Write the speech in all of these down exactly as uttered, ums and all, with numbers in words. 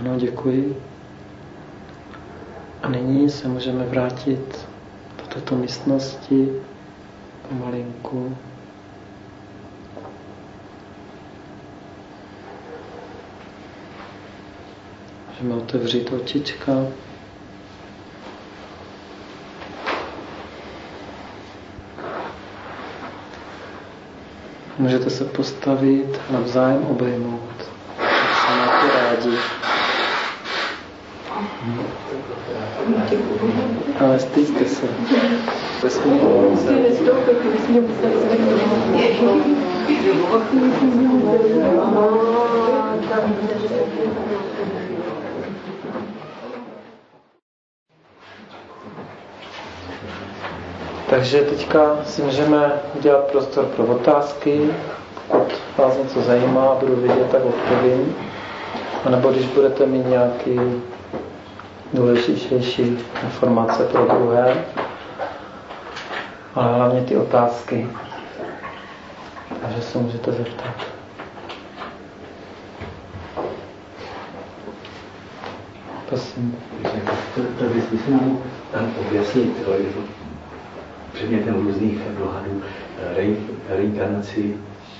Ano, děkuji. A nyní se můžeme vrátit do této místnosti pomalinku. Můžeme otevřít očička. Můžete se postavit a navzájem obejmout. Tak se máte rádi. Ale styďte se. Vesmíru se. Takže teďka si můžeme udělat prostor pro otázky. Pokud vás něco zajímá, budu vědět, tak odpovím. A nebo když budete mít nějaký důležitější informace pro druhé, ale hlavně ty otázky. Takže se můžete zeptat. Prosím. To byste si nám objasnit předmětem různých dohadů reinkarnaci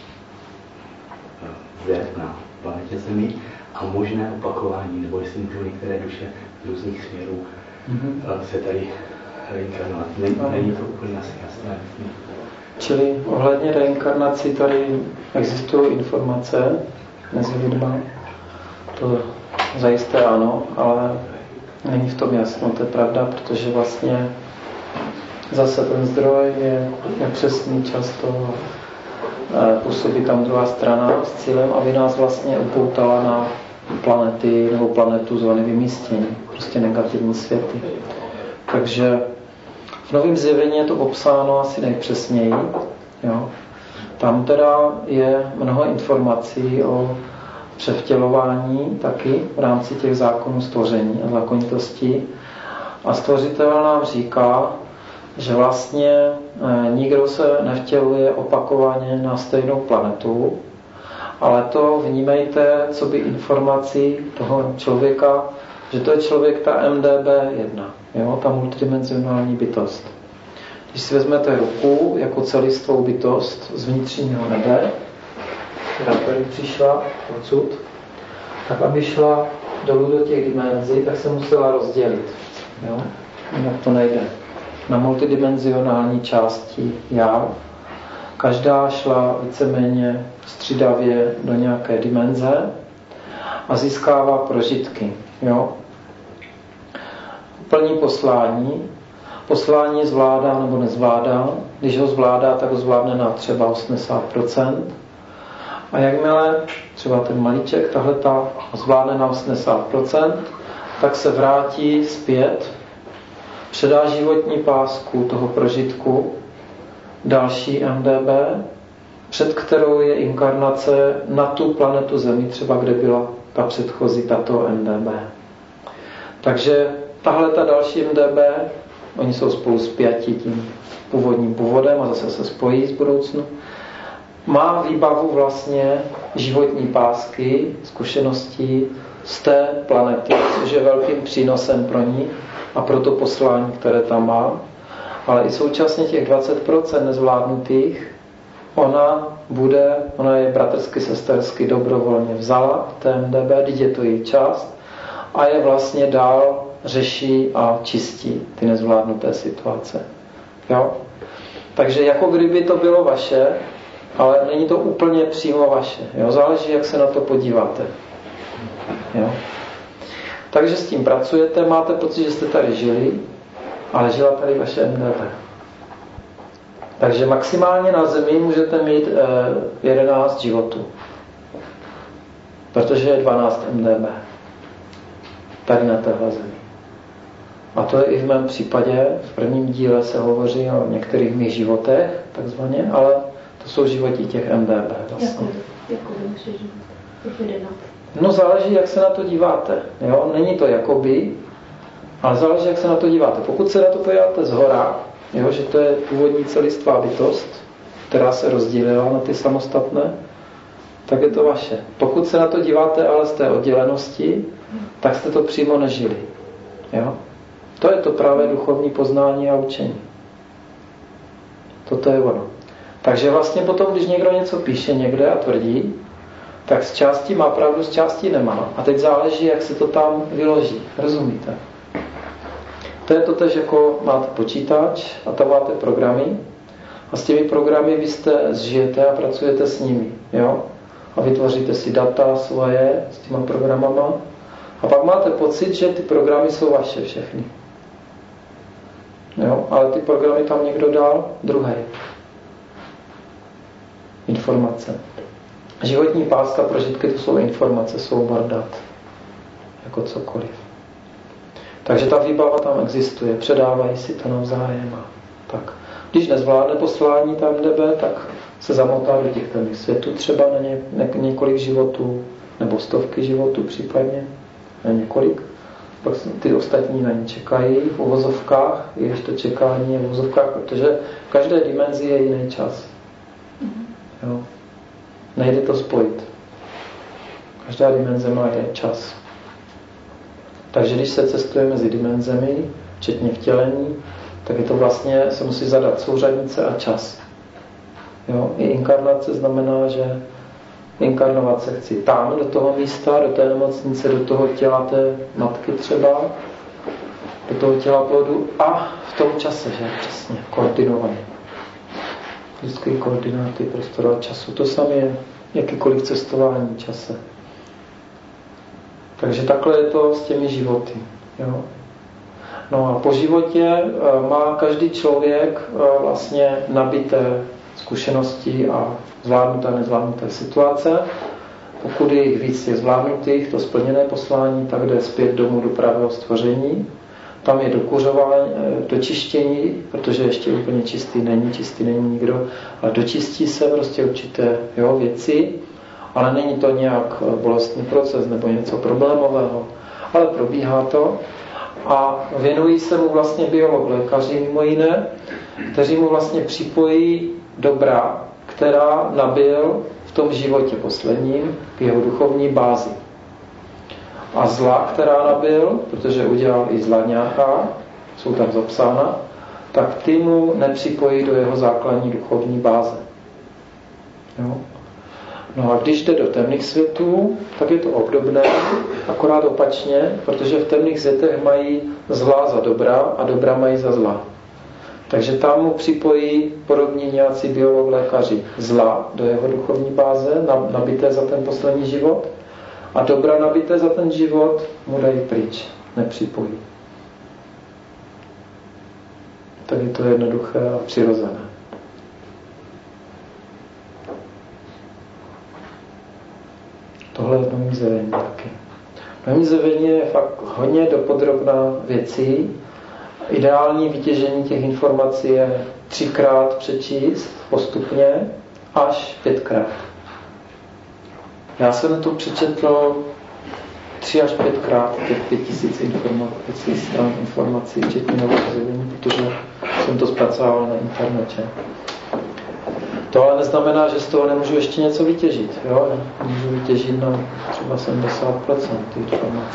na planetě Zemi a možné opakování, nebo jestli můžou některé duše z různých směrů mm-hmm. se tady reinkarnovat. Není, není to úplně asi jasné. Čili ohledně reinkarnací tady existují informace mezi lidma. To zajisté ano, ale není v tom jasno, to je pravda, protože vlastně zase ten zdroj je nepřesný často, působí tam druhá strana s cílem, aby nás vlastně upoutala na planety nebo planetu zvané vymístění, prostě negativní světy. Takže v Novém zjevení je to popsáno asi nejpřesněji. Jo. Tam teda je mnoho informací o převtělování taky v rámci těch zákonů stvoření a zákonitosti. A stvořitel nám říká, že vlastně nikdo se nevtěluje opakovaně na stejnou planetu, ale to vnímejte, co by informací toho člověka, že to je člověk ta M D B jedna, jo, ta multidimenzionální bytost. Když si vezmete ruku jako celistvou bytost z vnitřního nebe, která tady přišla odsud, tak aby šla dolů do těch dimenzí, tak se musela rozdělit. Jo? Jinak to nejde. Na multidimenzionální části já. Každá šla víceméně střídavě do nějaké dimenze a získává prožitky. Jo? Plní poslání. Poslání zvládá nebo nezvládá. Když ho zvládá, tak ho zvládne na třeba osmdesát procent. A jakmile třeba ten malíček, tahle ta zvládne na osmdesát procent, tak se vrátí zpět, předá životní pásku toho prožitku další M D B, před kterou je inkarnace na tu planetu Zemi, třeba kde byla ta předchozí tato M D B. Takže tahle ta další M D B, oni jsou spolu spjati tím původním původem a zase se spojí z budoucnu, má výbavu vlastně životní pásky, zkušeností z té planety, což je velkým přínosem pro ní a pro to poslání, které tam má. Ale i současně těch dvacet procent nezvládnutých, ona bude, ona je bratrsky, sestersky dobrovolně vzala v té M D B, teď je to její část a je vlastně dál řeší a čistí ty nezvládnuté situace. Jo? Takže jako kdyby to bylo vaše, ale není to úplně přímo vaše. Jo? Záleží, jak se na to podíváte. Jo? Takže s tím pracujete, máte pocit, že jste tady žili, ale žila tady vaše M D B. Takže maximálně na Zemi můžete mít eh, jedenáct životů. Protože je dvanáct M D B. Tady na téhle Zemi. A to je i v mém případě. V prvním díle se hovoří o některých mých životech, takzvaně, ale to jsou životy těch M D B vlastně. Jako, jako no záleží, jak se na to díváte. Jo? Není to jakoby, ale záleží, jak se na to díváte. Pokud se na to podíváte zhora, jo, že to je původní celistvá bytost, která se rozdělila na ty samostatné, tak je to vaše. Pokud se na to díváte ale z té oddělenosti, tak jste to přímo nežili. Jo? To je to právě duchovní poznání a učení. Toto je ono. Takže vlastně potom, když někdo něco píše někde a tvrdí, tak z části má pravdu, z části nemá. A teď záleží, jak se to tam vyloží. Rozumíte? To je to tež, jako máte počítač a tam máte programy a s těmi programy vy jste zžijete a pracujete s nimi. Jo? A vytvoříte si data svoje s těma programama a pak máte pocit, že ty programy jsou vaše všechny. Jo? Ale ty programy tam někdo dal druhý. Informace. Životní páska, prožitky, to jsou informace, soubor dat. Jako cokoliv. Takže ta výbava tam existuje, předávají si to navzájem. Tak. Když nezvládne poslání tam nebe, tak se zamotá do těch temných světů třeba na ně, ně, několik životů, nebo stovky životů případně, na několik. Pak ty ostatní na ně čekají v uvozovkách, i když to čekání je v uvozovkách, protože v každé dimenzi je jiný čas. Jo. Nejde to spojit. Každá dimenze má je čas. Takže když se cestuje mezi dimenzemi, včetně vtělení, tak je to vlastně, se musí zadat souřadnice a čas. Jo? I inkarnace znamená, že inkarnovat se chci tam, do toho místa, do té nemocnice, do toho těla té matky třeba, do toho těla plodu a v tom čase, že přesně, koordinovaně. Vždycky koordináty prostoru a času. To samé je jakýkoliv cestování čase. Takže takhle je to s těmi životy. Jo? No a po životě má každý člověk vlastně nabité zkušenosti a zvládnuté a nezvládnuté situace. Pokud je jich víc je zvládnutých, to splněné poslání, tak jde zpět domů do pravého stvoření. Tam je dokuřování, dočištění, protože ještě úplně čistý není, čistý není nikdo, ale dočistí se prostě určité jo, věci, ale není to nějak bolestný proces nebo něco problémového, ale probíhá to a věnují se mu vlastně biolog, lékaři mimo jiné, kteří mu vlastně připojí dobra, která nabyl v tom životě posledním k jeho duchovní bázi. A zla, která nabyl, protože udělal i zla nějaká, jsou tam zapsána, tak ty mu nepřipojí do jeho základní duchovní báze. Jo? No a když jde do temných světů, tak je to obdobné, akorát opačně, protože v temných světech mají zla za dobra a dobra mají za zla. Takže tam mu připojí podobně nějací biolog, lékaři zla do jeho duchovní báze, nabité za ten poslední život, a dobra nabité za ten život mu dají pryč, nepřipojí. Tak je to jednoduché a přirozené. Tohle je nomízevení taky. Nomízevení je fakt hodně dopodrobná věcí. Ideální vytěžení těch informací je třikrát přečíst postupně až pětkrát. Já jsem to přečetl tři až pětkrát, těch pět tisíc informací, stran informací, včetně nomízevení, protože jsem to zpracovával na internetě. To ale neznamená, že z toho nemůžu ještě něco vytěžit. Jo? Můžu vytěžit na třeba sedmdesát procent ty informace.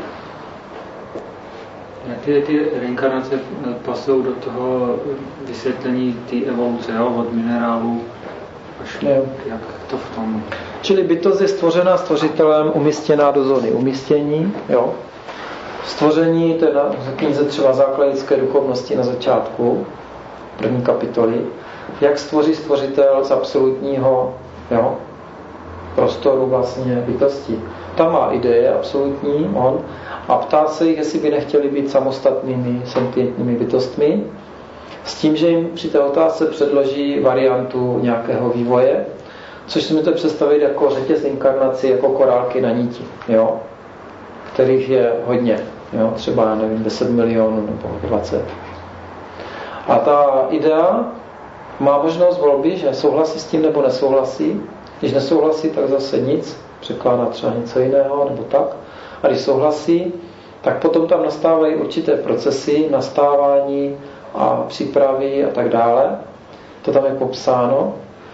Ty, ty reinkarnace pasují do toho vysvětlení té evoluce, jo? Od minerálu až jo. Jak to v tom... Čili bytost je stvořená stvořitelem, umístěná do zóny umístění. Jo? Stvoření, to je na knize třeba Základ lidské duchovnosti na začátku první kapitoly. Jak stvoří stvořitel z absolutního jo, prostoru vlastně bytosti. Tam má ideje absolutní on a ptá se jich, jestli by nechtěli být samostatnými sentientními bytostmi, s tím, že jim při té otázce předloží variantu nějakého vývoje, což si můžete představit jako řetěz inkarnací, jako korálky na níti, jo, kterých je hodně, jo, třeba nevím, deset milionů nebo dvacet. A ta idea má možnost volby, že souhlasí s tím nebo nesouhlasí. Když nesouhlasí, tak zase nic, překládá třeba něco jiného nebo tak. A když souhlasí, tak potom tam nastávají určité procesy, nastávání a přípravy a tak dále. To tam je popsáno.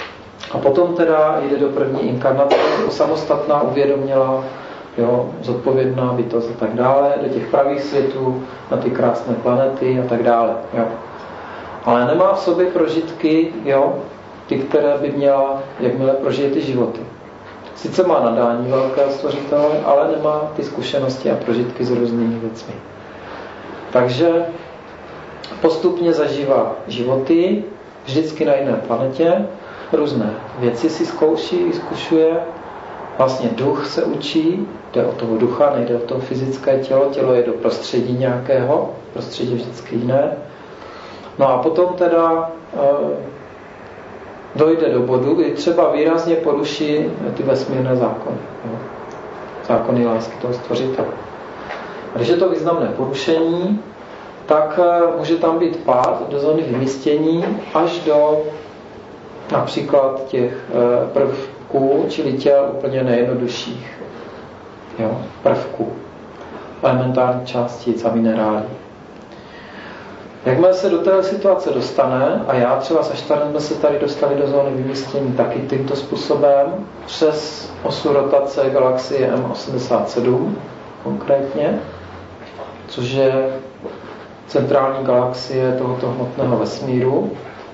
A potom teda jde do první inkarnace, jako samostatná, uvědomělá, jo, zodpovědná bytost a tak dále, do těch pravých světů, na ty krásné planety a tak dále. Jo. Ale nemá v sobě prožitky, jo, ty, které by měla, jakmile prožije ty životy. Sice má nadání velkého stvořitele, ale nemá ty zkušenosti a prožitky s různými věcmi. Takže postupně zažívá životy, vždycky na jiné planetě, různé věci si zkouší, zkušuje, vlastně duch se učí, jde o toho ducha, nejde o to fyzické tělo, tělo je do prostředí nějakého, prostředí vždycky jiné. No a potom teda e, dojde do bodu, kdy třeba výrazně poruší ty vesmírné zákony. Jo. Zákony lásky toho stvořitele. A když je to významné porušení, tak může tam být pád do zóny vymístění až do například těch prvků, čili těl úplně nejjednodušších, jo, prvků, elementární částic a minerálů. Jakmile se do té situace dostane, a já třeba se Štarem jsme se tady dostali do zóny vymístění taky tímto způsobem, přes osu rotace galaxie M osmdesát sedm konkrétně, což je centrální galaxie tohoto hmotného vesmíru.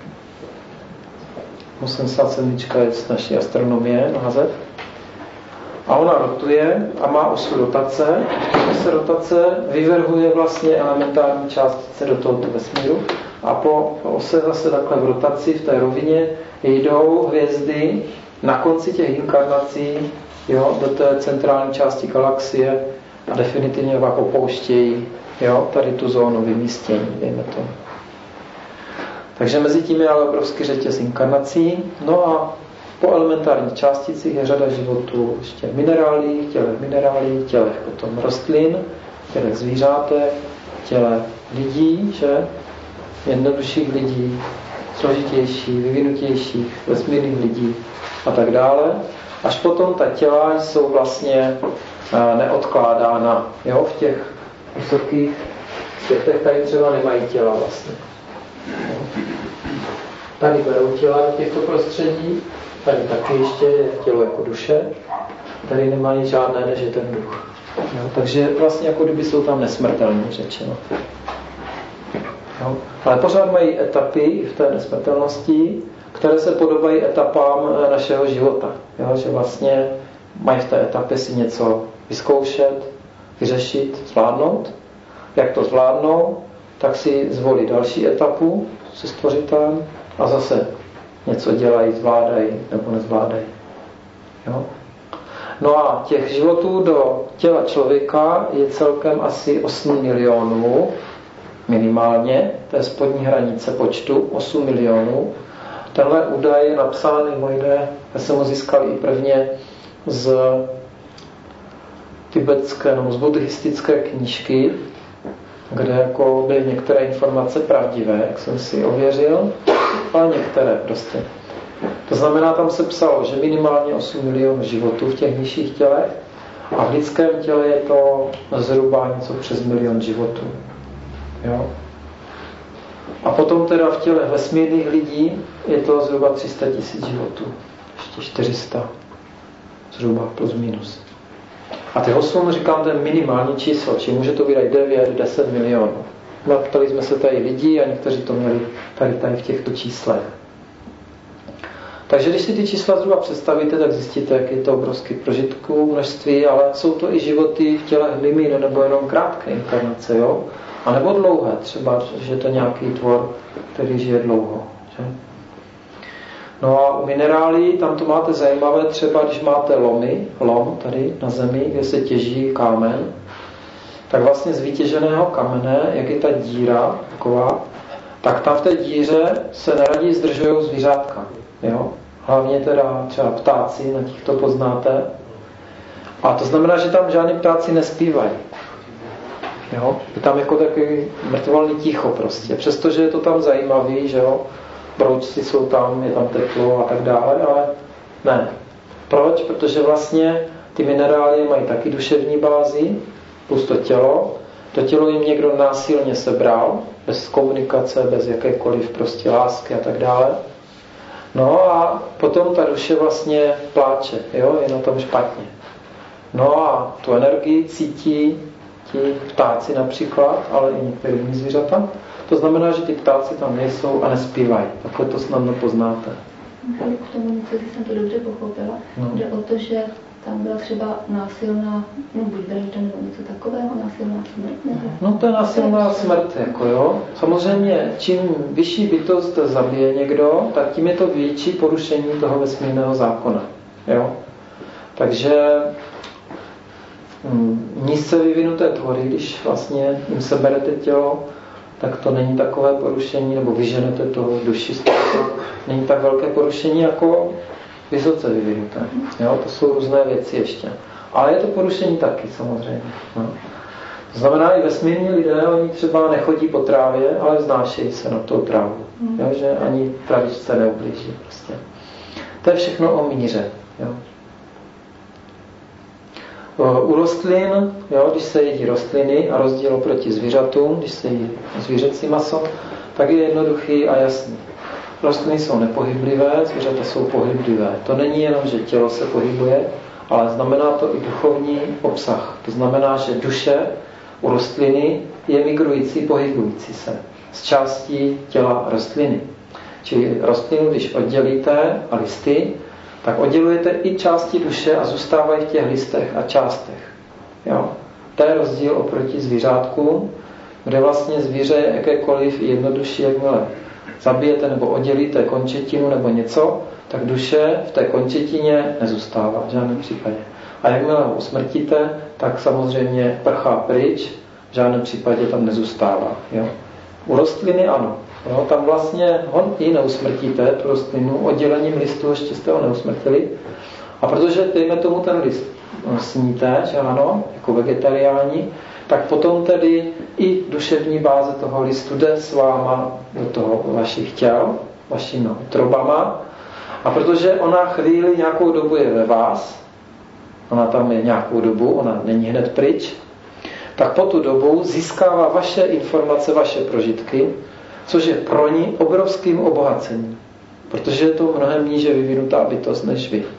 osmdesát sedm je z naší astronomie název. A ona rotuje a má osu rotace. Když se rotace vyvrhuje vlastně elementární částice do tohoto vesmíru a po ose zase takhle v rotaci v té rovině jdou hvězdy na konci těch inkarnací, jo, do té centrální části galaxie a definitivně pak opouštějí, jo, tady tu zónu vymístění, dejme to. Takže mezi tím je ale obrovský řetěz inkarnací. No a po elementárních částicích je řada životů ještě v minerálích, tělech minerálí, tělech potom rostlin, tělech zvířátek, těle lidí, že? Jednodušších lidí, složitějších, vyvinutějších, vesmírných lidí a tak dále. Až potom ta těla jsou vlastně neodkládána. Jo? V těch vysokých světech tady třeba nemají těla vlastně. Tady berou těla do těchto prostředí, tady taky ještě je tělo jako duše, tady nemají žádné, než je ten duch. Jo? Takže vlastně jako kdyby jsou tam nesmrtelní, řečeno. Jo? Ale pořád mají etapy v té nesmrtelnosti, které se podobají etapám našeho života. Jo? Že vlastně mají v té etapě si něco vyzkoušet, vyřešit, zvládnout. Jak to zvládnou, tak si zvolí další etapu se stvořitelem a zase něco dělají, zvládají nebo nezvládají. Jo? No a těch životů do těla člověka je celkem asi osm milionů, minimálně, to je spodní hranice počtu, osm milionů. Tenhle údaj je napsán mimo jiné, já jsem ho získal i prvně z tibetské nebo z buddhistické knížky, kde jako byly některé informace pravdivé, jak jsem si ověřil, ale některé prostě. To znamená, tam se psalo, že minimálně osm milionů životů v těch nižších tělech a v lidském těle je to zhruba něco přes milion životů. Jo? A potom teda v těle vesmírných lidí je to zhruba tři sta tisíc životů. Ještě čtyři sta. Zhruba plus minus. A těch osm, říkám, to je minimální číslo, či může to být i devět, deset milionů. No, ptali jsme se tady lidí a někteří to měli tady, tady v těchto číslech. Takže když si ty čísla zhruba představíte, tak zjistíte, jak je to obrovský prožitků, množství, ale jsou to i životy v tělech limín, nebo jenom krátké inkarnace, jo? A nebo dlouhé, třeba, že je to nějaký tvor, který žije dlouho. Že? No a u minerálí, tam to máte zajímavé, třeba když máte lomy, lom tady na zemi, kde se těží kámen, tak vlastně z vytěženého kamene, jak je ta díra taková, tak tam v té díře se neradí zdržují zvířátka. Jo? Hlavně teda třeba ptáci, na těch to poznáte. A to znamená, že tam žádný ptáci nespívají. Jo? Je tam jako takový mrtvolný ticho prostě. Přestože je to tam zajímavý, že jo? Broučci jsou tam, je tam teplo a tak dále, ale ne. Proč? Protože vlastně ty minerály mají taky duševní bázi, plus to tělo. To tělo jim někdo násilně sebral, bez komunikace, bez jakékoliv prostě lásky a tak dále. No a potom ta duše vlastně pláče, jo, je na tom špatně. No a tu energii cítí ti ptáci například, ale i některé jiné zvířata. To znamená, že ty ptáci tam nejsou a nespívají. Takhle to snadno poznáte. Ale k tomu něco, když jsem to dobře pochopila, no. Jde o to, že tam byla třeba násilná, no buď vražda nebo něco takového, násilná smrt? Nebo? No to je násilná smrt, jako jo. Samozřejmě, čím vyšší bytost zabije někdo, tak tím je to větší porušení toho vesmírného zákona. Jo? Takže nízce vyvinuté tvory, když vlastně jim seberete tělo, tak to není takové porušení, nebo vyženete toho duši z toho, není tak velké porušení jako vysoce vyvinuté. Jo? To jsou různé věci ještě. Ale je to porušení taky, samozřejmě. No. To znamená, i vesmírní lidé, oni třeba nechodí po trávě, ale vznášejí se na tou trávu. Jo? Že ani travičce neublíží. Prostě. To je všechno o míře. Jo? U rostlin, jo, když se jedí rostliny a rozdíl oproti zvířatům, když se jedí zvířecí maso, tak je jednoduchý a jasný. Rostliny jsou nepohyblivé, zvířata jsou pohyblivé. To není jenom, že tělo se pohybuje, ale znamená to i duchovní obsah. To znamená, že duše u rostliny je migrující, pohybující se z částí těla rostliny. Čili rostlinu, když oddělíte a listy, tak oddělujete i části duše a zůstávají v těch listech a částech. Jo? To je rozdíl oproti zvířátkům, kde vlastně zvíře je jakékoliv jednodušší, jakmile zabijete nebo oddělíte končetinu nebo něco, tak duše v té končetině nezůstává v žádném případě. A jakmile ho usmrtíte, tak samozřejmě prchá pryč, v žádném případě tam nezůstává. Jo? U rostliny ano. Jo, tam vlastně hon i neusmrtíte tu rostlinu, oddělením listu ještě jste ho neusmrtili. A protože dejme tomu ten list sníte, že ano, jako vegetariáni, tak potom tedy i duševní báze toho listu jde s váma do toho vašich těl, vašimi trobama. A protože ona chvíli nějakou dobu je ve vás, ona tam je nějakou dobu, ona není hned pryč, tak po tu dobu získává vaše informace, vaše prožitky, což je pro ní obrovským obohacením, protože je to mnohem níže vyvinutá bytost než vy.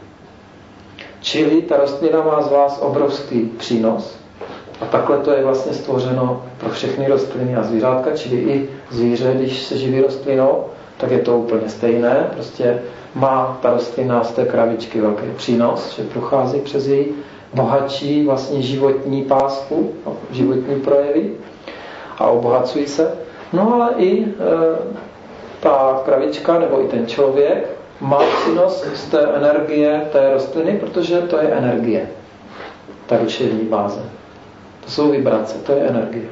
Čili ta rostlina má z vás obrovský přínos a takhle to je vlastně stvořeno pro všechny rostliny a zvířátka, čili i zvíře, když se živí rostlinou, tak je to úplně stejné. Prostě má ta rostlina z té kravičky velký přínos, že prochází přes její bohatší vlastně životní pásku, životní projevy a obohacují se. No ale i e, ta kravička nebo i ten člověk má přínos z té energie té rostliny, protože to je energie. Ta duševní báze. To jsou vibrace, to je energie.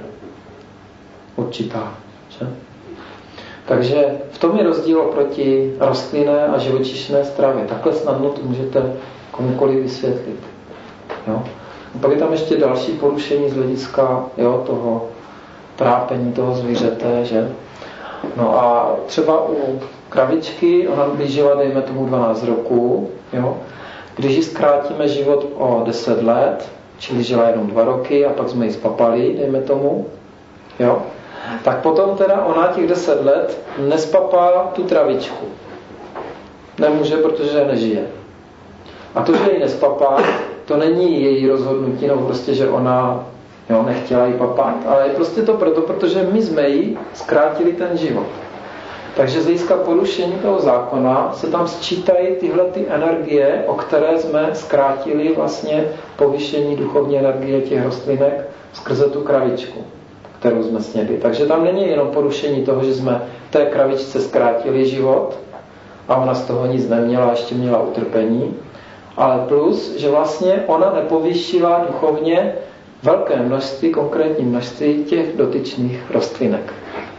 Určitá. Že? Takže v tom je rozdíl oproti rostlinné a živočišné stravě. Takhle snadno to můžete komukoliv vysvětlit. Jo? A pak je tam ještě další porušení z hlediska jo, toho trápení toho zvířete, že? No a třeba u kravičky, ona by žila, dejme tomu dvanáct roků, jo? Když ji zkrátíme život o deset let, čili žila jenom dva roky a pak jsme ji spapali, dejme tomu, jo? Tak potom teda ona těch deset let nespapá tu travičku. Nemůže, protože nežije. A to, že ji nespapá, to není její rozhodnutí, no prostě, že ona jo, nechtěla ji papat, ale je prostě to proto, protože my jsme jí zkrátili ten život. Takže z hlediska porušení toho zákona se tam sčítají tyhle ty energie, o které jsme zkrátili vlastně povýšení duchovní energie těch rostlinek skrze tu kravičku, kterou jsme snědli. Takže tam není jenom porušení toho, že jsme té kravičce zkrátili život a ona z toho nic neměla, ještě měla utrpení, ale plus, že vlastně ona nepovýšila duchovně velké množství, konkrétní množství těch dotyčných rostlinek.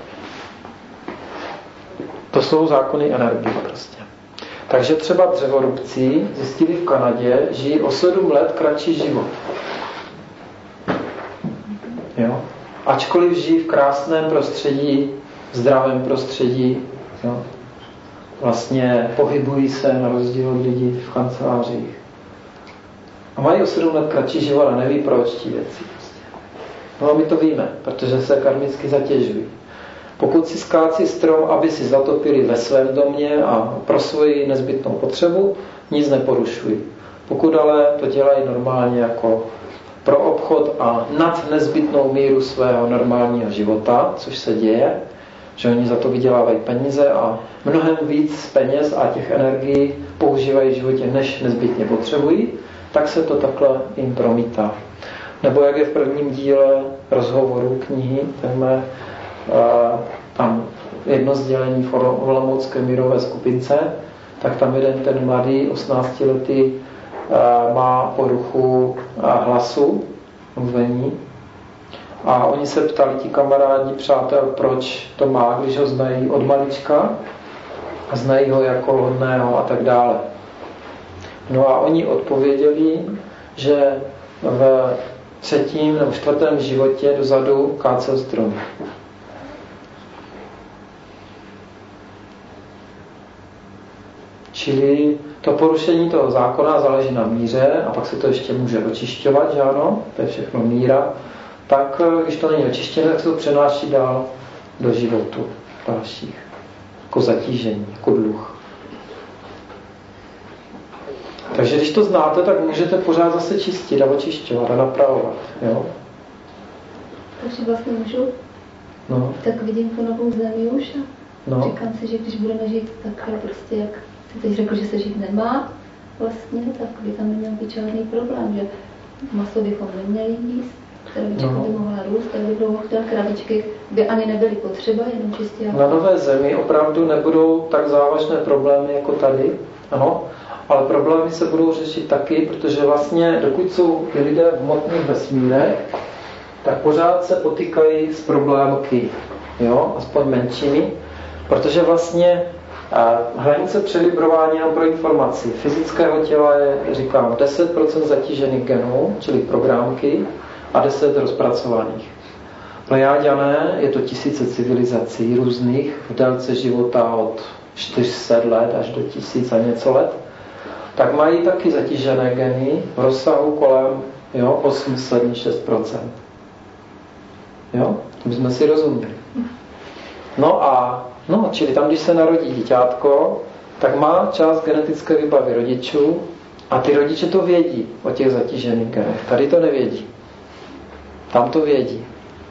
To jsou zákony energie prostě. Takže třeba dřevorubci zjistili v Kanadě, žijí o sedm let kratší život. Jo? Ačkoliv žijí v krásném prostředí, v zdravém prostředí, jo? Vlastně pohybují se na rozdíl od lidí v kancelářích. A mají o sedm let kratší život a neví proč tí věci. Prostě. No a my to víme, protože se karmicky zatěžují. Pokud si skácí strom, aby si zatopili ve svém domě a pro svoji nezbytnou potřebu, nic neporušují. Pokud ale to dělají normálně jako pro obchod a nad nezbytnou míru svého normálního života, což se děje, že oni za to vydělávají peníze a mnohem víc peněz a těch energií používají v životě, než nezbytně potřebují, tak se to takhle jim promítá. Nebo jak je v prvním díle rozhovoru knihy, téme, tam jedno sdělení v Olomoucké mírové skupince, tak tam jeden ten mladý osmnáctiletý má poruchu hlasu, mluvení. A oni se ptali, ti kamarádi, přátel, proč to má, když ho znají od malička a znají ho jako hodného a tak dále. No a oni odpověděli, že v třetím nebo čtvrtém životě dozadu kácel stromy. Čili to porušení toho zákona záleží na míře a pak se to ještě může očišťovat, že ano, to je všechno míra. Tak když to není očištěné, tak se to přenáší dál do životu dalších. Jako zatížení, jako dluh. Takže když to znáte, tak můžete pořád zase čistit a očišťovat a napravovat. Jo? Takže vlastně můžu? No. Tak vidím tu novou zemi už a no. říkám si, že když budeme žít takhle prostě, jak ty teď řekl, že se žít nemá vlastně, tak by tam neměl být žádný problém, že maso bychom neměli jíst, krabička no. by mohla růst, tak by dlouho chtěla krabičky, by ani nebyly potřeba, jenom čistě jako... Na nové zemi opravdu nebudou tak závažné problémy jako tady, ano, ale problémy se budou řešit taky, protože vlastně dokud jsou ty lidé v hmotných vesmírech, tak pořád se potýkají s problémky, jo, aspoň menšími, protože vlastně a hranice přelibrování jenom pro informaci fyzického těla je, říkám, deset procent zatížených genů, čili programky, a deset rozpracovaných. Plejáďané je to tisíce civilizací různých v délce života od čtyř set let až do tisíc a něco let, tak mají taky zatížené geny v rozsahu kolem jo, osm set šest procent. Jo? To bychom si rozuměli. No a no, čili tam, když se narodí díťátko, tak má část genetické výbavy rodičů a ty rodiče to vědí o těch zatížených genech. Tady to nevědí. Tam to vědí.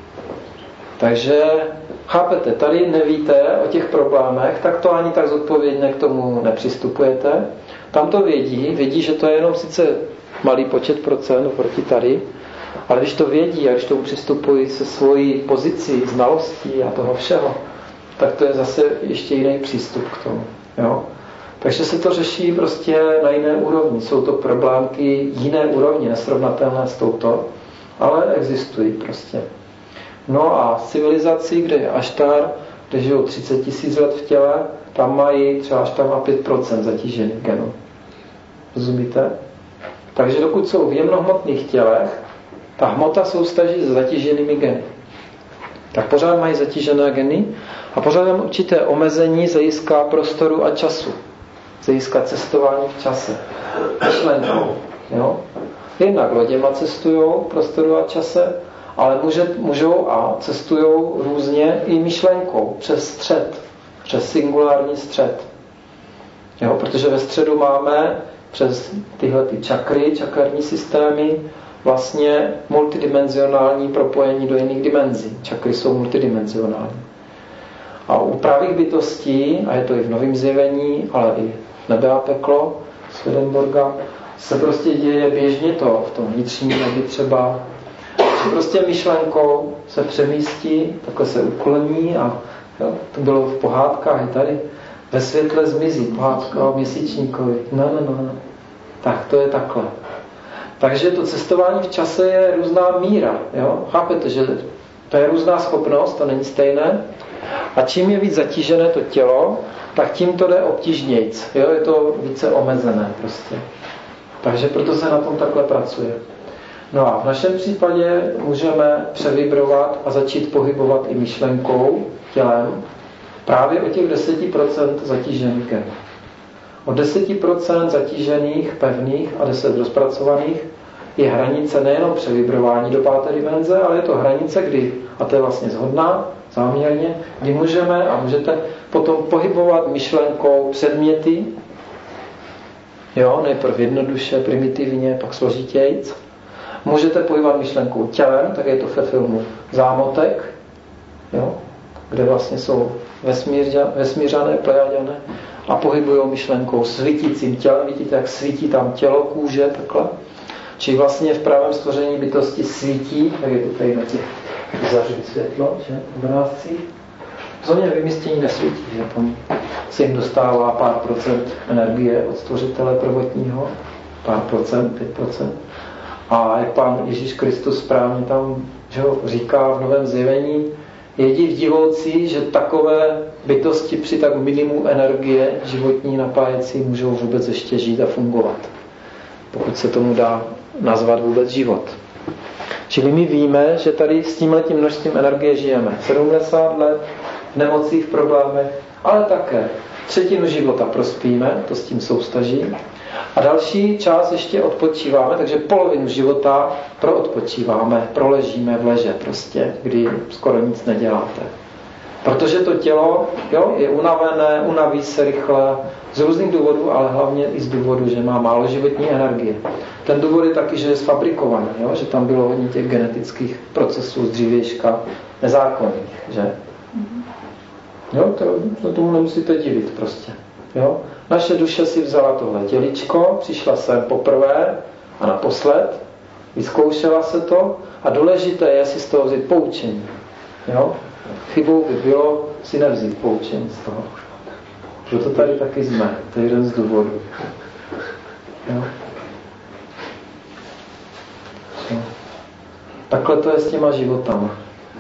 Takže chápete, tady nevíte o těch problémech, tak to ani tak zodpovědně k tomu nepřistupujete. Tam to vědí, vědí, že to je jenom sice malý počet procent oproti tady, ale když to vědí a když to přistupují se svojí pozicí, znalostí a toho všeho, tak to je zase ještě jiný přístup k tomu. Jo? Takže se to řeší prostě na jiné úrovni. Jsou to problémky jiné úrovni, nesrovnatelné s touto, ale existují prostě. No a civilizací, kde je Aštar, kde žijou třicet tisíc let v těle, tam mají třeba až tam má pět procent zatížených genů. Rozumíte? Takže dokud jsou v jemnohmotných tělech, ta hmota soustaží s zatíženými geny. Tak pořád mají zatížené geny a pořád mám určité omezení z hlediska prostoru a času. Z hlediska cestování v čase. Myšlenkou. Jo? Jednak loděma cestují v prostoru a čase, ale může, můžou a cestují různě i myšlenkou přes střed, přes singulární střed. Jo? Protože ve středu máme přes tyhle ty čakry, čakarní systémy, vlastně multidimenzionální propojení do jiných dimenzí. Čakry jsou multidimenzionální. A u pravých bytostí, a je to i v novém zjevení, ale i nebe a peklo Swedenborga, se prostě děje běžně to, v tom vnitřním nebi třeba, že prostě myšlenkou se přemístí, takhle se ukloní a jo, to bylo v pohádkách i tady, ve světle zmizí, pohádka o měsíčníkovi. No, no, no. Tak to je takhle. Takže to cestování v čase je různá míra. Jo? Chápete, že to je různá schopnost, to není stejné. A čím je víc zatížené to tělo, tak tím to jde obtížnějc. Jo? Je to více omezené prostě. Takže proto se na tom takhle pracuje. No a v našem případě můžeme převibrovat a začít pohybovat i myšlenkou, tělem, právě o těch deset procent zatížených genů. O deset procent zatížených, pevných a deset rozpracovaných je hranice nejenom převibrování do páté dimenze, ale je to hranice, kdy, a to je vlastně shodná, záměrně, kdy můžeme a můžete potom pohybovat myšlenkou předměty, jo, nejprve jednoduše, primitivně, pak složitějc. Můžete pohybovat myšlenkou tělem, tak je to ve filmu Zámotek, jo, kde vlastně jsou vesmířané, plejaděné a pohybují myšlenkou svítícím tělem. Vidíte, jak svítí tam tělo, kůže, takhle. Čili vlastně v pravém stvoření bytosti svítí, tak je to tady na těch zařít světlo, že, obrázcích. V zóně vymístění nesvítí, že tam se jim dostává pár procent energie od stvořitele prvotního, pár procent, pět procent. A jak Pán Ježíš Kristus správně tam, že ho říká v Novém zjevení, je div divoucí, že takové bytosti při tak minimu energie životní napájecí můžou vůbec ještě žít a fungovat. Pokud se tomu dá nazvat vůbec život. Čili my víme, že tady s tímhletím množstvím energie žijeme. sedmdesát let v nemocích, v problémech, ale také třetinu života prospíme, to s tím soustaží. A další část ještě odpočíváme, takže polovinu života proodpočíváme, proležíme v leže prostě, kdy skoro nic neděláte. Protože to tělo, jo, je unavené, unaví se rychle, z různých důvodů, ale hlavně i z důvodu, že má málo životní energie. Ten důvod je taky, že je zfabrikovaný, jo, že tam bylo hodně těch genetických procesů z dřívějška nezákonných, že? Jo, to, to tomu nemusíte divit prostě. Jo? Naše duše si vzala tohle těličko, přišla sem poprvé a naposled, vyzkoušela se to a důležité je si z toho vzít poučení. Jo? Chybou by bylo si nevzít poučení z toho. Proto tady taky jsme. To je jeden z důvodů. Jo? Jo. Takhle to je s těma životama.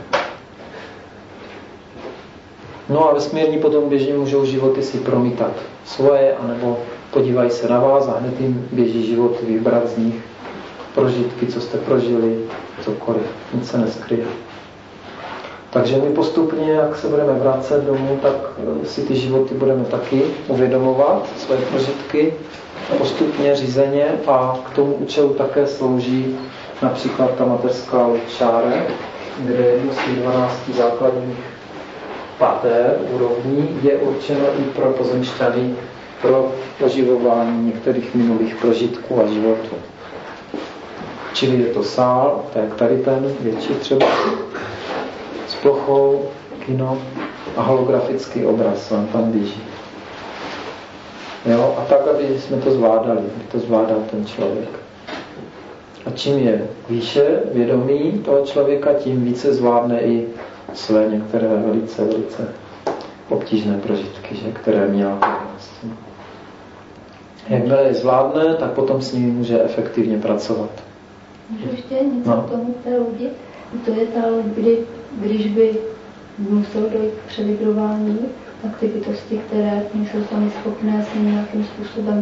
No a vesmírní potom běžně můžou životy si promítat svoje, anebo podívají se na vás a hned jim běží životy, vybrat z nich prožitky, co jste prožili, cokoliv, nic se neskryje. Takže my postupně, jak se budeme vracet domů, tak si ty životy budeme taky uvědomovat, své prožitky, postupně, řízeně, a k tomu účelu také slouží například ta mateřská loď Šáre, kde jedno z těch dvanácti základních páté úrovní je určeno i pro pozemšťany pro oživování některých minulých prožitků a životů. Čili je to sál, tak tady ten větší třeba, s plochou, kino a holografický obraz vám tam běží. Jo? A tak, aby jsme to zvládali, aby to zvládal ten člověk. A čím je výše vědomí toho člověka, tím více zvládne i své některé velice, velice obtížné prožitky, že, které měl. Jakmile je zvládne, tak potom s nimi může efektivně pracovat. Můžu ještě něco no. k tomu té lodi? To je ta loď, kdy, když by muselo dojít k převibrování, tak ty bytosti, které nejsou sami schopné se nějakým způsobem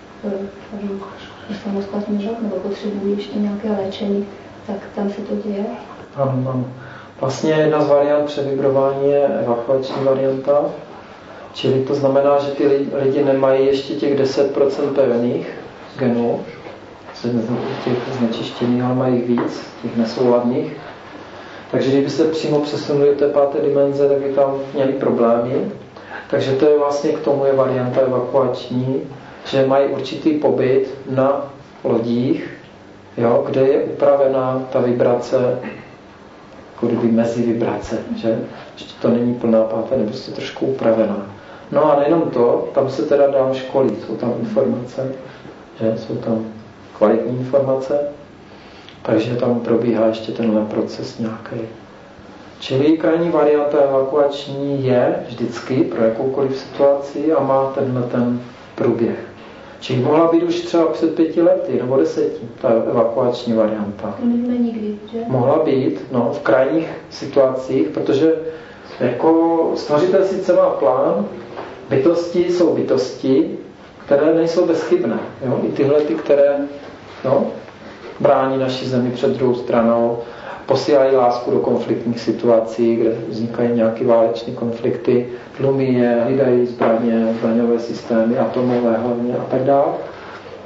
samostatňovat nebo potřebují ještě nějaké léčení, tak tam se to děje? Ano, ano. Vlastně jedna z variant převibrování je evakuační varianta, čili to znamená, že ty lidi nemají ještě těch deset procent pevných genů, těch znečištění, ale mají víc, těch nesouladných. Takže kdyby se přímo přesunuli do té páté dimenze, tak by tam měli problémy. Takže to je vlastně k tomu je varianta evakuační, že mají určitý pobyt na lodích, jo, kde je upravená ta vibrace, jako kdyby mezi vibrace, že ještě to není plná pátá, nebo prostě trošku upravená. No a nejenom to, tam se teda dá školit, jsou tam informace, že jsou tam kvalitní informace, takže tam probíhá ještě tenhle proces nějaký. Čili krajní varianta evakuační je vždycky pro jakoukoliv situaci a má tenhle ten průběh. Čili mohla být už třeba před pěti lety nebo deseti, ta evakuační varianta. To nevíme nikdy, že? Mohla být, no, v krajních situacích, protože jako stvořitel sice má plán, bytosti jsou bytosti, které nejsou bezchybné. Jo? I tyhle, ty, které no, brání naši zemi před druhou stranou, posílají lásku do konfliktních situací, kde vznikají nějaké váleční konflikty, tlumí je, hlídají zbraně, zbraňové systémy, atomové hlavně a tak dále.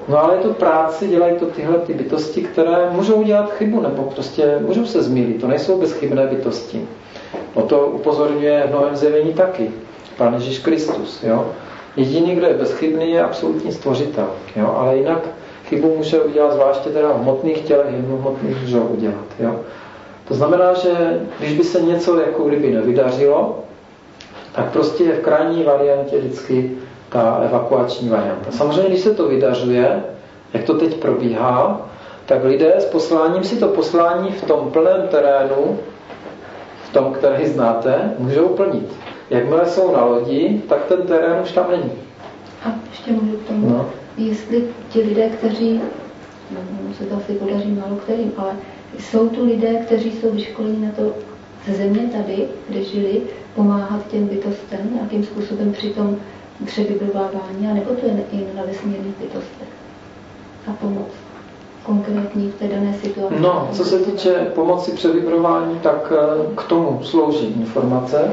No ale tu práci dělají to tyhle ty bytosti, které můžou dělat chybu, nebo prostě můžou se zmýlit. To nejsou bezchybné bytosti. O to upozorňuje v Novém zjevení taky Pán Ježíš Kristus. Jo? Jediný, kdo je bezchybný, je absolutní stvořitel. Jo? Ale jinak chybu může udělat, zvláště teda v hmotných tělech, jednou hmotných můžou udělat. Jo? To znamená, že když by se něco jako kdyby nevydařilo, tak prostě je v krajní variantě vždycky ta evakuační varianta. Samozřejmě, když se to vydařuje, jak to teď probíhá, tak lidé s posláním si to poslání v tom plném terénu, v tom, který znáte, můžou plnit. Jakmile jsou na lodi, tak ten terén už tam není. A ještě můžu k tomu, no. Jestli ti lidé, kteří, no, se to asi podaří málo kterým, ale jsou tu lidé, kteří jsou vyškoleni na to ze země tady, kde žili, pomáhat těm bytostem nějakým způsobem při tom převibrovávání, anebo to je jen na vesmírných bytostech. A pomoc konkrétní v té dané situaci. No, co se týče pomoci převibrování, tak k tomu slouží informace.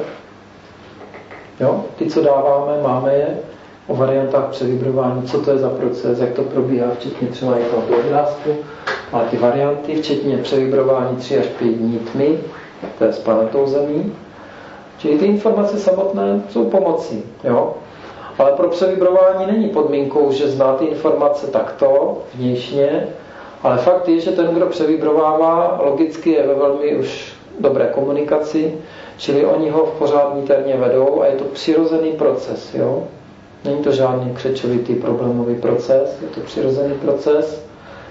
Jo? Ty, co dáváme, máme je o variantách převibrování, co to je za proces, jak to probíhá, včetně třeba i toho obrázku, ale ty varianty, včetně převibrování tři až pět dní tmy, to je s planetou Zemí. Čili ty informace samotné jsou pomocí. Jo? Ale pro převibrování není podmínkou, že zná ty informace takto, vnějšně, ale fakt je, že ten, kdo převibrovává, logicky je ve velmi už dobré komunikaci, čili oni ho v pořádný termě vedou a je to přirozený proces. Jo? Není to žádný křečovitý problémový proces, je to přirozený proces.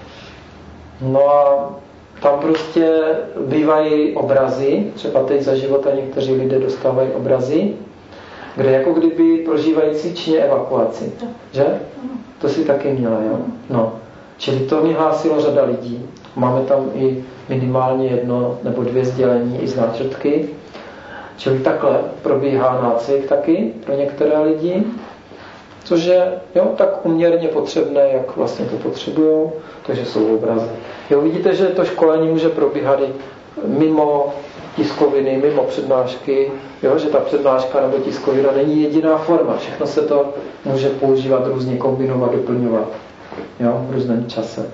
No a tam prostě bývají obrazy, třeba teď za života někteří lidé dostávají obrazy, kde jako kdyby prožívají cvičně evakuaci. Že? To si taky měla, jo? No. Čili to mi hlásilo řada lidí. Máme tam i minimálně jedno nebo dvě sdělení i z náčrtky. Čili takhle probíhá nácvik taky pro některé lidi, což je jo, tak uměrně potřebné, jak vlastně to potřebujou, takže jsou obrazy. Jo, vidíte, že to školení může probíhat i mimo tiskoviny, mimo přednášky, jo, že ta přednáška nebo tiskovina není jediná forma, všechno se to může používat různě, kombinovat, doplňovat, jo, v různém čase.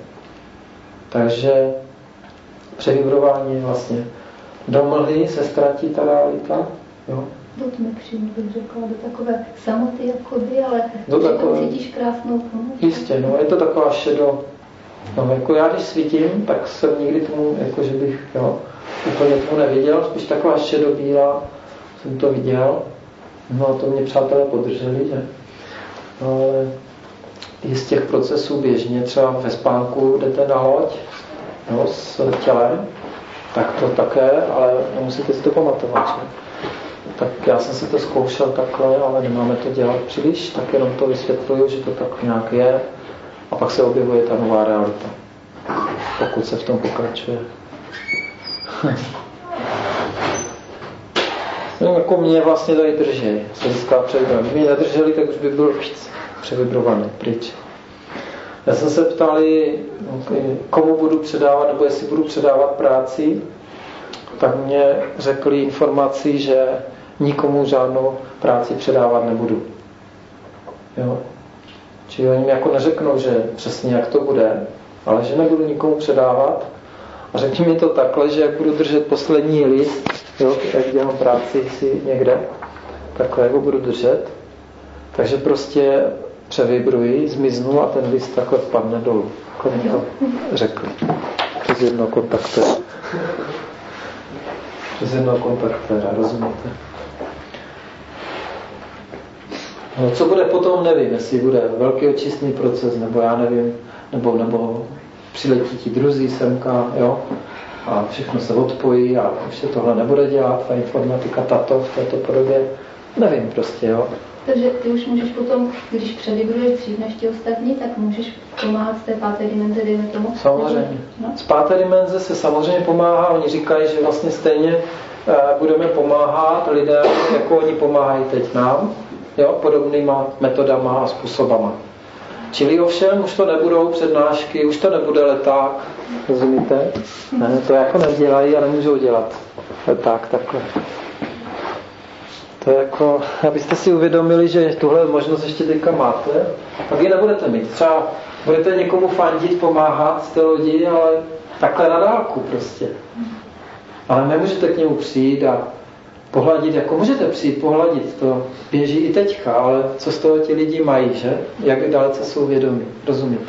Takže převibrování je vlastně do mlhy se ztratí ta realita, jo. Do tmy přímo bych řekla, do takové samoty jakoby, ale do že takové... tam cítíš krásnou pomoc. Jistě, no, je to taková šedo. No, jako já, když svítím, tak jsem nikdy tomu, jako že bych, jo, úplně tomu neviděl, spíš taková šedobílá jsem to viděl. No a to mě přátelé podrželi, že? No, ale i z těch procesů běžně, třeba ve spánku jdete na loď, jo, s tělem, tak to také, ale nemusíte si to pamatovat, že? Tak já jsem si to zkoušel takhle, ale nemáme to dělat příliš, tak jenom to vysvětluju, že to tak nějak je a pak se objevuje ta nová realita, pokud se v tom pokračuje. No, jako mě vlastně tady drží, se říká převibrování. Kdyby mě nedrželi, tak už by byl převibrovaný, pryč. Já jsem se ptali, komu budu předávat, nebo jestli budu předávat práci, tak mě řekli informaci, že nikomu žádnou práci předávat nebudu. Jo? Čili oni mi jako neřeknou, že přesně jak to bude, ale že nebudu nikomu předávat. A řekni mi to takhle, že jak budu držet poslední list, jo, jak dělám práci si někde, takhle jak ho budu držet, takže prostě převibruji, zmiznu a ten list takhle spadne dolů. Takhle mi to řekli. Přes jednoho kontaktéra. Přes jednoho kontaktéra, rozumíte? No, co bude potom, nevím, jestli bude velký očistný proces, nebo já nevím, nebo, nebo přiletí ti druzí semka, jo, a všechno se odpojí a už se tohle nebude dělat, ta informatika tato v této podobě, nevím prostě, jo. Takže ty už můžeš potom, když převibruješ dřív než ti ostatní, tak můžeš pomáhat z té páté dimenze, dejme tomu? Samozřejmě. No? Z páté dimenze se samozřejmě pomáhá, oni říkají, že vlastně stejně uh, budeme pomáhat lidem, jako oni pomáhají teď nám, jo, podobnýma metodama a způsobama. Čili ovšem už to nebudou přednášky, už to nebude leták, rozumíte? Ne, to jako nedělají a nemůžou dělat leták takhle. To je jako, abyste si uvědomili, že tuhle možnost ještě teďka máte, pak ji nebudete mít. Třeba budete někomu fandit, pomáhat z té lodi, ale takhle na dálku prostě. Ale nemůžete k němu přijít a pohladit, jako můžete přijít, pohladit, to běží i teďka, ale co z toho ti lidi mají, že? Jak dalece jsou vědomí, rozumíte?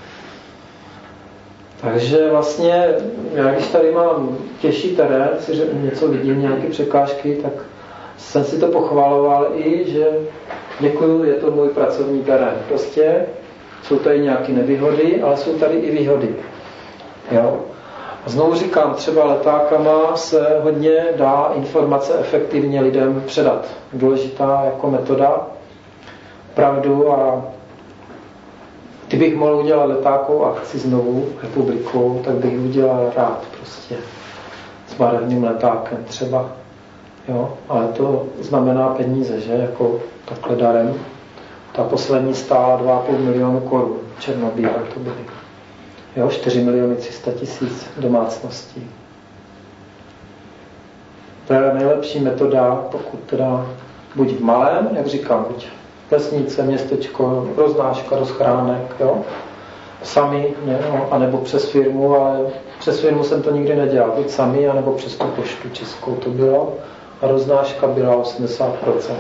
Takže vlastně, já když tady mám těžší terén, si něco vidím, nějaké překážky, tak jsem si to pochvaloval i, že děkuju, je to můj pracovní terén. Prostě jsou tady nějaké nevýhody, ale jsou tady i výhody. Jo? A znovu říkám, třeba letákama se hodně dá informace efektivně lidem předat. Důležitá jako metoda, pravdu a kdybych mohl udělat letákovou akci znovu republikou, tak bych udělal rád prostě s barevným letákem třeba. Jo? Ale to znamená peníze, že? Jako takhle darem. Ta poslední stála dva a půl milionu korun. Černobílé to byly. Jo, čtyři miliony tři sta tisíc domácností. To je nejlepší metoda, pokud teda buď v malém, jak říkám, buď vesnice, městečko, roznáška, rozchránek, jo, sami, ne, no, anebo přes firmu, ale přes firmu jsem to nikdy nedělal, buď sami, anebo přes tu poštu českou to bylo a roznáška byla osmdesát procent.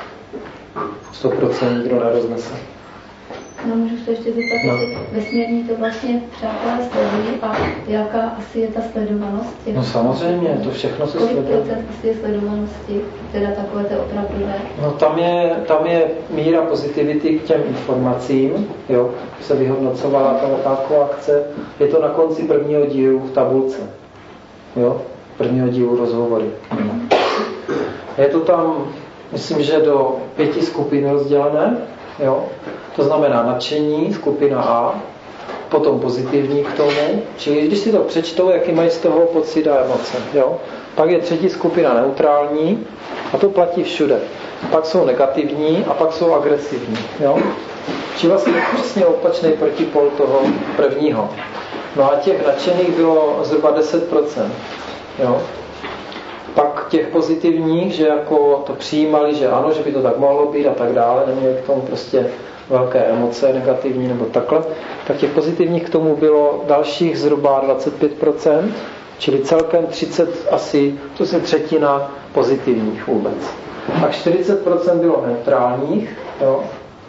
sto procent nikdo neroznese. No, můžu se ještě zeptat, no. Ve směrní to vlastně přátelé sledují a jaká asi je ta sledovanost? No samozřejmě, to všechno se sleduje. sleduje. Kolik procent asi je sledovanosti, teda takové to opravdové? No tam je, tam je míra pozitivity k těm informacím, jo, se vyhodnocovala ta letáková akce, je to na konci prvního dílu v tabulce, jo, prvního dílu rozhovory. Mm. Je to tam, myslím, že do pěti skupin rozdělené, jo, to znamená nadšení, skupina A, potom pozitivní k tomu, čili když si to přečtou, jaký mají z toho pocit a emoce. Jo? Pak je třetí skupina neutrální a to platí všude. Pak jsou negativní a pak jsou agresivní. Jo? Čili vlastně přesně opačný protipol toho prvního. No a těch nadšených bylo zhruba deset procent. Jo? Pak těch pozitivních, že jako to přijímali, že ano, že by to tak mohlo být a tak dále, neměli k tomu prostě velké emoce, negativní nebo takhle, tak těch pozitivních k tomu bylo dalších zhruba dvacet pět procent, čili celkem třicet asi, to je třetina pozitivních vůbec. A čtyřicet procent bylo neutrálních, jo.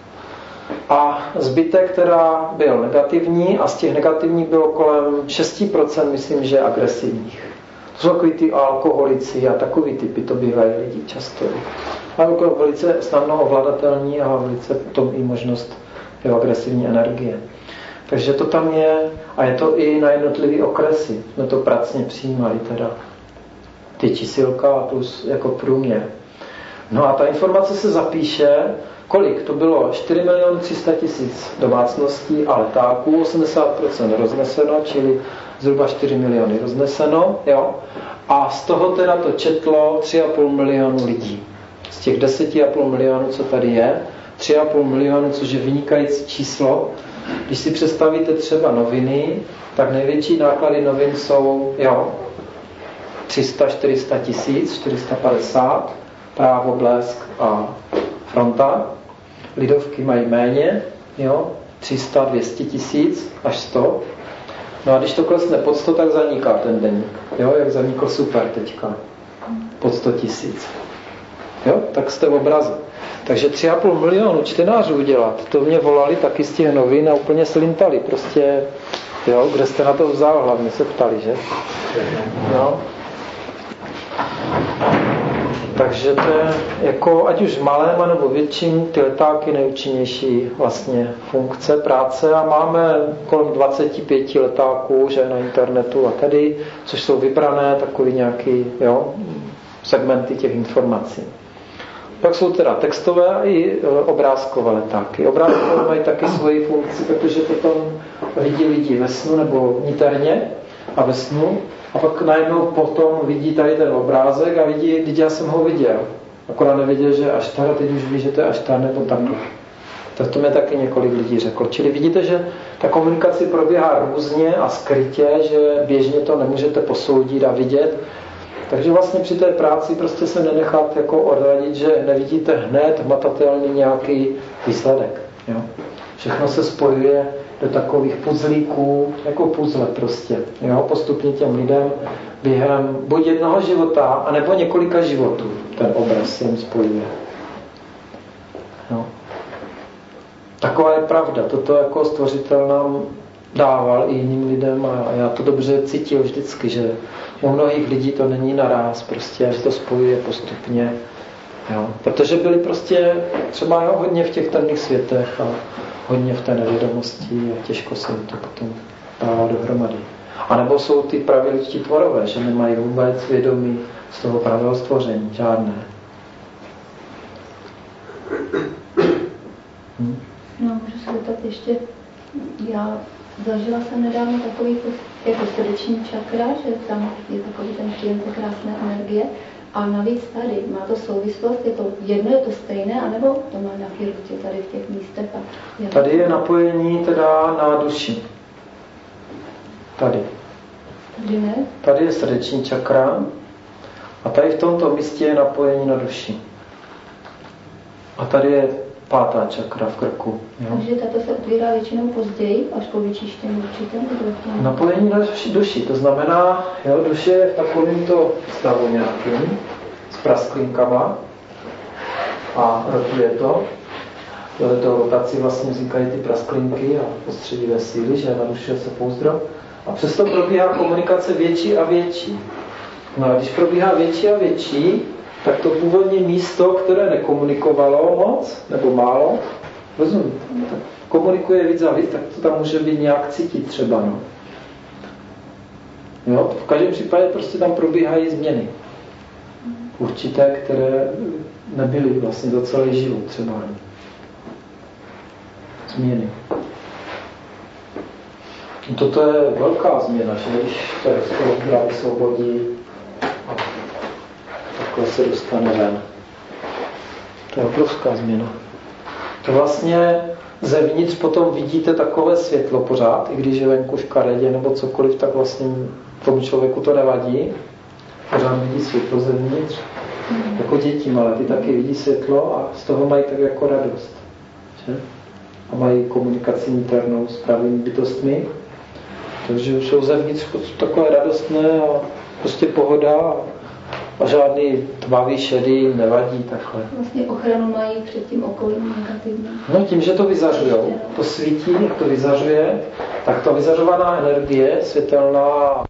A zbytek teda byl negativní a z těch negativních bylo kolem šest procent, myslím, že agresivních. To jsou takový ty alkoholici a takový typy, to bývají lidi často. Ale velice snadno ovladatelní a velice potom i možnost jo, agresivní energie. Takže to tam je a je to i na jednotlivý okresy. Jsme to pracně přijímali teda. Ty čísilka plus jako průměr. No a ta informace se zapíše, kolik? To bylo čtyři miliony tři sta tisíc domácností a letáků, osmdesát procent rozneseno, čili zhruba čtyři miliony rozneseno, jo? A z toho teda to četlo tři a půl milionu lidí. Z těch deset a půl milionů, co tady je, tři a půl milionu, což je vynikající číslo. Když si představíte třeba noviny, tak největší náklady novin jsou, jo, tři sta čtyři sta tisíc, čtyři sta padesát, Právo, Blesk a Fronta. Lidovky mají méně, jo, tři sta dvě stě tisíc až sto. No a když to klesne pod sto, tak zaniká ten deník. Jo, jak zanikl Super teďka. Pod sto tisíc. Jo, tak jste v obraze. Takže tři a půl milionu čtenářů udělat. To mě volali taky z těch novin a úplně slintali. Prostě, jo, kde jste na to vzal, hlavně se ptali, že? No. Takže to je jako, ať už v malém, nebo větším, ty letáky nejúčinnější vlastně funkce, práce a máme kolem dvacet pět letáků, že na internetu a tady, což jsou vybrané takový nějaký, jo, segmenty těch informací. Pak jsou teda textové a i obrázkové letáky. Obrázkové mají taky svoji funkci, protože potom vidí lidi ve snu nebo niterně a ve snu. A pak najednou potom vidí tady ten obrázek a vidí, když já jsem ho viděl. Akorát nevěděl, že až tady, teď už ví, že to je až tady nebo takhle. Tak to mi taky několik lidí řeklo. Čili vidíte, že ta komunikace probíhá různě a skrytě, že běžně to nemůžete posoudit a vidět. Takže vlastně při té práci prostě se nenechat jako odradit, že nevidíte hned hmatatelný nějaký výsledek. Jo? Všechno se spojuje do takových puzzlíků, jako puzzle prostě. Jo? Postupně těm lidem během buď jednoho života, anebo několika životů ten obraz se jim spojuje. Jo? Taková je pravda. Toto jako stvořitel nám dával i jiným lidem a já to dobře cítil vždycky, že u mnohých lidí to není naráz, prostě, až to spojuje postupně. Jo. Protože byli prostě třeba jo, hodně v těch temných světech a hodně v té nevědomosti a těžko se jim to potom dává dohromady. A nebo jsou ty pravě lidští tvorové, že nemají vůbec vědomí z toho pravého stvoření, žádné. Hm? No, můžu se zeptat ještě, já zažila jsem nedávno takový jako srdeční čakra, že tam je takový ten příjem té krásné energie a navíc tady má to souvislost, je to jedno, je to stejné, anebo to má nějaký rozdíl tady v těch místech? A jak... Tady je napojení teda na duši. Tady. Tady ne? Tady je srdeční čakra a tady v tomto místě je napojení na duši. A tady je pátá čakra v krku. Jo? Takže tato se otvírá většinou později, až po vyčištění určitém? Napojení na duši, duši, to znamená, jo, duše je v takovémto stavu nějakým, s prasklinkama a rotuje to. V této rotaci vlastně vznikají ty prasklinky a postředivé síly, že narušuje se pouzdro. A přesto probíhá komunikace větší a větší. No a když probíhá větší a větší, tak to původní místo, které nekomunikovalo moc, nebo málo, rozumíte, tak komunikuje víc a víc, tak to tam může být nějak cítit třeba. No. Jo? V každém případě prostě tam probíhají změny. Určité, které nebyly vlastně za celý život třeba. Změny. Toto je velká změna, že když to je vysvobodí, takhle se dostane ven. To je obrovská změna. To vlastně zevnitř potom vidíte takové světlo pořád, i když je venku v karedě nebo cokoliv, tak vlastně tomu člověku to nevadí. Pořád vidí světlo zevnitř. Jako děti malé, ty taky vidí světlo a z toho mají tak jako radost. Že? A mají komunikaci internou s pravými bytostmi. Takže už jsou zevnitř takové radostné a prostě pohoda a žádný tmavý, šedý nevadí takhle. Vlastně ochranu mají před tím okolím negativním. No tím, že to vyzařujou, to svítí, jak to vyzařuje, tak ta vyzařovaná energie světelná